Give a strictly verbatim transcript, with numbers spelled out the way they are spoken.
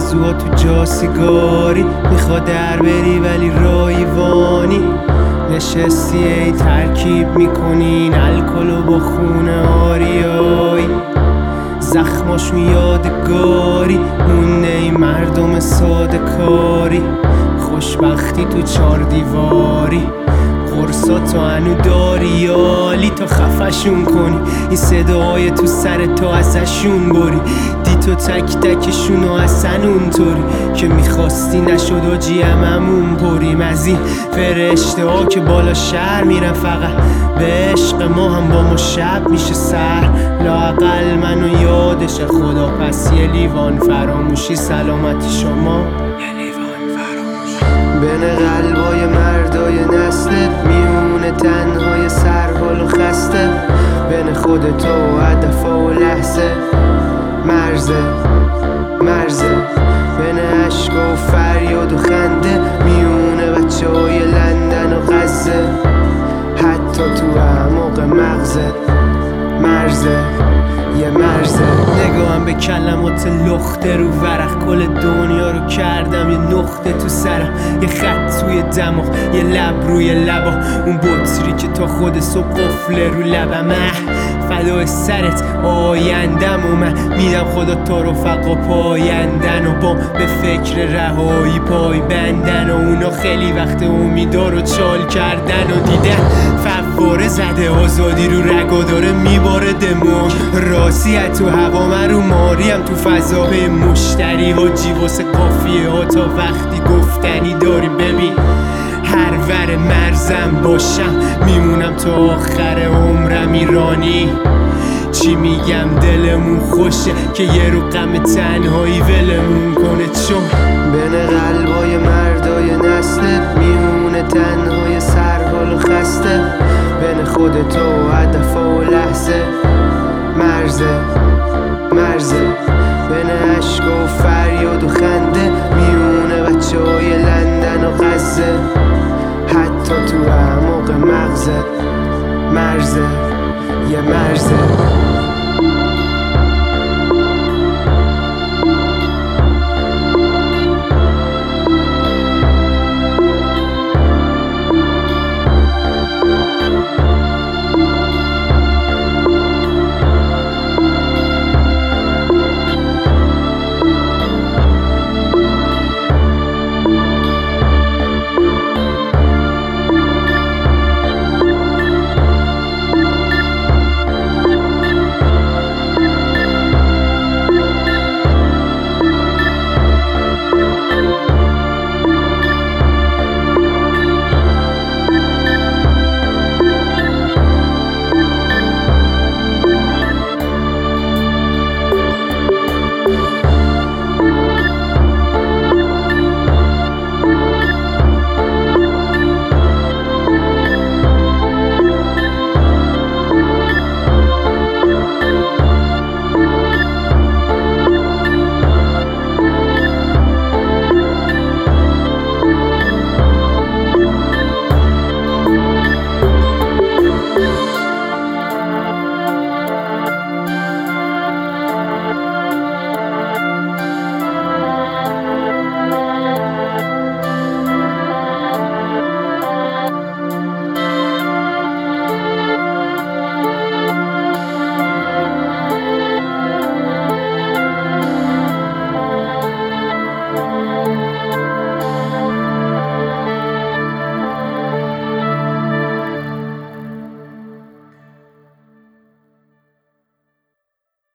آرزوها تو جا سیگاری، میخواد در بری ولی رایوانی. نشستی ای ترکیب میکنین الکلو با خونه آریایی، زخماشون یادگاری مونه ای مردم ساده کاری. خوشبختی تو چار دیواری، قرصا تو هنو داری یالی تا خفشون کنی. این صداهای تو سر تو ازشون بری، دی تو تک تکشون و اصلا اونطوری که میخواستی نشد و جی هممون بریم. از این فرشته ها که بالا شهر میرن فقط به عشق ما، هم با ما شب میشه سر. لااقل منو یادش خدا، پس یه لیوان فراموشی سلامتی شما. بین قلبای مردای نسلت، میونه تنهای سرحال و خسته، بین خودت و هدفا و لحظه. مرزه مرزه بین عشق و فریاد و خنده، میونه بچه های لندن و غزه، حتی تو اعماق مغزت. مرزه یه مرزه. نگاهم به کلمات لخته رو ورق، کل دنیا رو کردم یه نقطه تو سرم، یه خط توی دماغ، یه لب روی لبا، اون بطری که تا خود صبح قفله رو لبم. فدای سرت آیندم و من میدم خدا تا رفقا پایندن و با به فکر رهایی پای بندن، و اونا خیلی وقت امیدار و چال کردن و دیدن فواره زده آزادی رو رگا داره میباره دماغ. راسیت تو هوا من رو ماریم تو فضا به مشتری ها جی واسه کافیه ها تا وقتی گفتنی داری. ببین هر ور مرزم باشم میمونم تا آخر عمرم ایرانی. چی میگم دلمون خوشه که یه رو غم تنهایی ولمون کنه، چون بین قلبای مردای نسلت، میمونه تنهای سرحال و خسته، بین خودت و هدفا و لحظه. مرزه مرزه بین عشق و فریاد و خنده، میونه بچه های لندن و غزه، حتی تو اعماق مغزت. مرزه یه مرزه.